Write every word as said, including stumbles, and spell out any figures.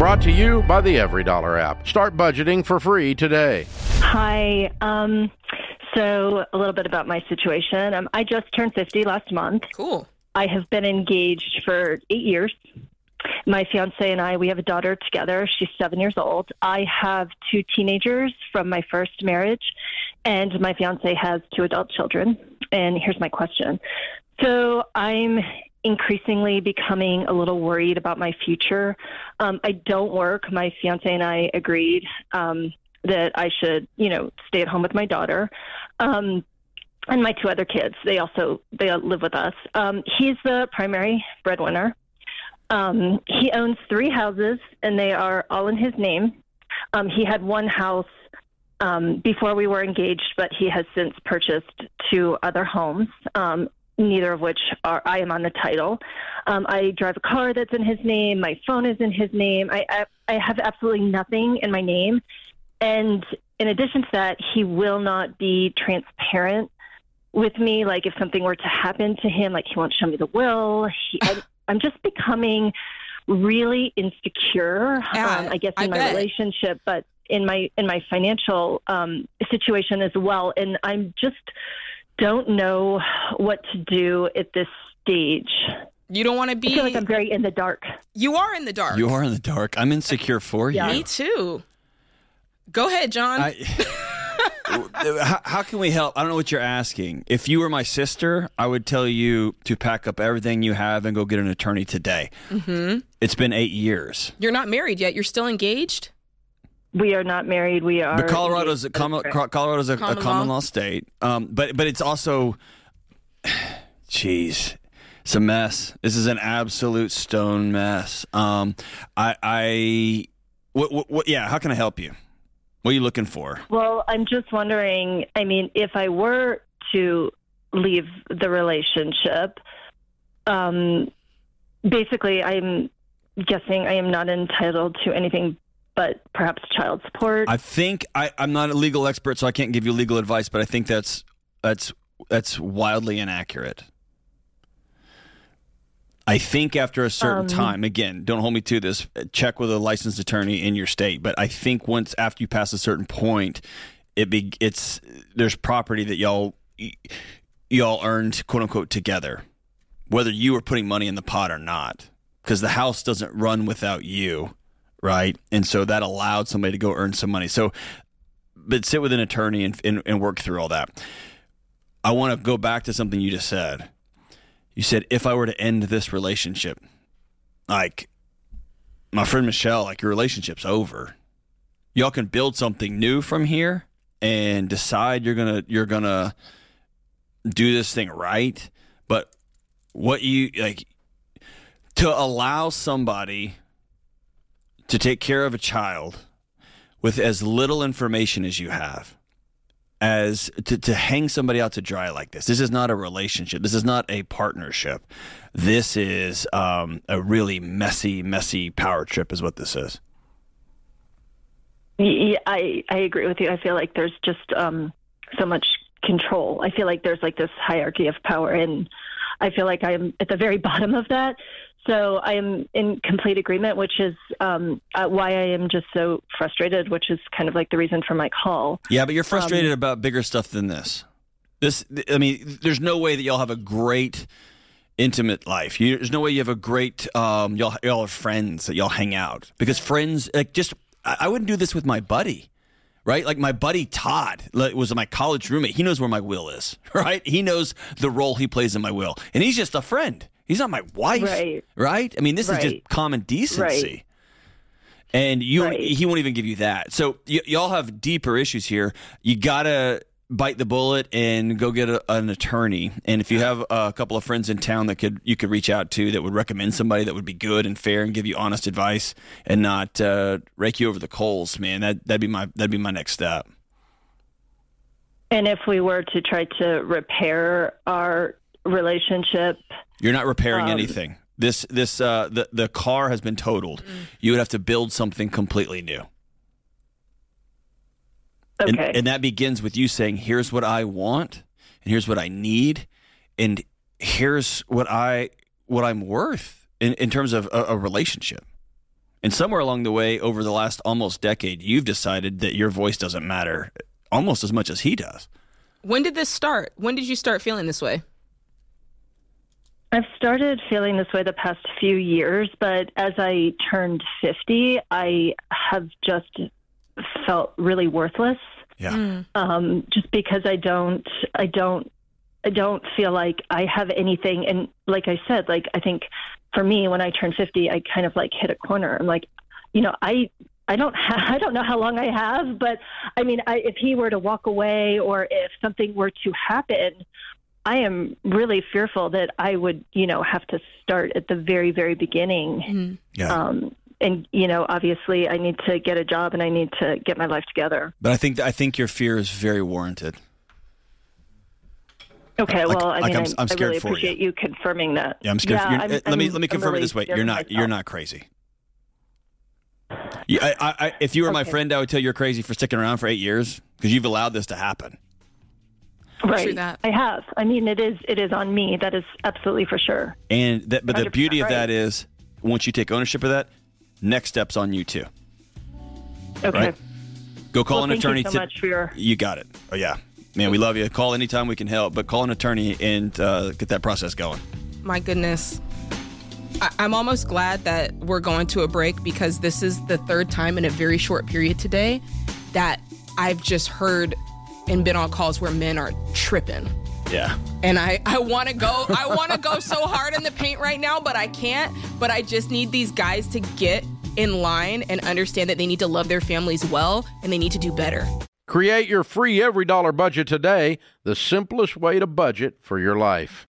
Brought to you by the Every Dollar app. Start budgeting for free today. Hi. Um, so a little bit about my situation. Um, I just turned fifty last month. Cool. I have been engaged for eight years. My fiance and I, we have a daughter together. She's seven years old. I have two teenagers from my first marriage, and my fiance has two adult children. And here's my question. So I'm increasingly becoming a little worried about my future. Um, I don't work. My fiance and I agreed um, that I should, you know, stay at home with my daughter. Um, and my two other kids, they also, they live with us. Um, he's the primary breadwinner. Um, he owns three houses, and they are all in his name. Um, he had one house um, before we were engaged, but he has since purchased two other homes, um, neither of which are I am on the title. Um, I drive a car that's in his name. My phone is in his name. I, I, I have absolutely nothing in my name. And in addition to that, he will not be transparent with me. Like if something were to happen to him, like he won't show me the will. He, I, I'm just becoming really insecure, Yeah, um, I guess, in I my bet. relationship, but in my in my financial um, situation as well. And I'm just don't know what to do at this stage. You don't want to be... I feel like I'm very in the dark. You are in the dark. You are in the dark. I'm insecure for you. Yeah. Me too. Go ahead, John. I, how, how can we help? I don't know what you're asking. If you were my sister, I would tell you to pack up everything you have and go get an attorney today. mm-hmm. It's been eight years. You're not married yet. You're still engaged? We are not married. We are. But Colorado's a common, Colorado's a, Common a common law. law state. Um, but but it's also, jeez, it's a mess. This is an absolute stone mess. Um, I I what, what what yeah. How can I help you? What are you looking for? Well, I'm just wondering, I mean, if I were to leave the relationship, um, basically, I'm guessing I am not entitled to anything but perhaps child support. I think I, I'm not a legal expert, so I can't give you legal advice, but I think that's that's that's wildly inaccurate. I think after a certain Um, time, again, don't hold me to this, check with a licensed attorney in your state, but I think once after you pass a certain point, it be it's there's property that y'all y'all earned, quote unquote, together, whether you were putting money in the pot or not, because the house doesn't run without you, right? And so that allowed somebody to go earn some money. So, but sit with an attorney and and, and work through all that. I want to go back to something you just said. You said, if I were to end this relationship, like, my friend Michelle, like, your relationship's over. Y'all can build something new from here and decide you're gonna you're gonna do this thing right. But what you like to allow somebody to take care of a child with as little information as you have, as to, to hang somebody out to dry like this. This is not a relationship. This is not a partnership. This is um, a really messy, messy power trip is what this is. Yeah, I, I agree with you. I feel like there's just um, so much control. I feel like there's like this hierarchy of power, and I feel like I'm at the very bottom of that. So I am in complete agreement, which is um, uh, why I am just so frustrated, which is kind of like the reason for my call. Yeah, but you're frustrated Um, about bigger stuff than this. This, I mean, there's no way that y'all have a great intimate life. You, there's no way you have a great, um, y'all, y'all are friends, that y'all hang out. Because friends, like just, I, I wouldn't do this with my buddy, right? Like my buddy Todd like, was my college roommate. He knows where my will is, right? He knows the role he plays in my will. And he's just a friend. He's not my wife, Right. right? I mean, this Right. is just common decency. Right. And you, Right. he won't even give you that. So y- y'all have deeper issues here. You gotta bite the bullet and go get a, an attorney. And if you have a couple of friends in town that could you could reach out to that would recommend somebody that would be good and fair and give you honest advice and not uh, rake you over the coals, man, that that'd be my that'd be my next step. And if we were to try to repair our relationship, You're not repairing Um, anything. This this uh, the the car has been totaled. Mm. You would have to build something completely new. And, okay. and that begins with you saying, here's what I want, and here's what I need, and here's what I what I'm worth in, in terms of a, a relationship. And somewhere along the way, over the last almost decade, you've decided that your voice doesn't matter almost as much as he does. When did this start? When did you start feeling this way? I've started feeling this way the past few years, but as I turned fifty, I have just felt really worthless. Yeah. Mm. Um, just because I don't, I don't, I don't feel like I have anything. And like I said, like, I think for me, when I turned fifty, I kind of like hit a corner. I'm like, you know, I, I don't have, I don't know how long I have, but I mean, I, if he were to walk away or if something were to happen, I am really fearful that I would, you know, have to start at the very, very beginning. Mm. Yeah. Um, and, you know, obviously I need to get a job and I need to get my life together. But I think I think your fear is very warranted. Okay, Like- well, I like mean, I'm- I, I'm I scared really for you. appreciate you. confirming that. Yeah, I'm scared. Yeah, you're, I'm- uh, let me I'm- let me I'm confirm it really this way. scared You're of not you're myself. not crazy. Yeah, I, I, I, if you were my Okay. friend, I would tell you you're crazy for sticking around for eight years because you've allowed this to happen. Right. True that. I have. I mean, it is it is on me. That is absolutely for sure. And that, but the one hundred percent beauty of that right. is once you take ownership of that, next step's on you too. Okay. Right. Go call Well, an thank attorney. you so to- much for your. You got it. Oh yeah, man, we love you. Call anytime we can help, but call an attorney and uh, get that process going. My goodness. I- I'm almost glad that we're going to a break because this is the third time in a very short period today that I've just heard and been on calls where men are tripping. Yeah. And I, I want to go, I want to go so hard in the paint right now, but I can't. But I just need these guys to get in line and understand that they need to love their families well and they need to do better. Create your free Every Dollar budget today, the simplest way to budget for your life.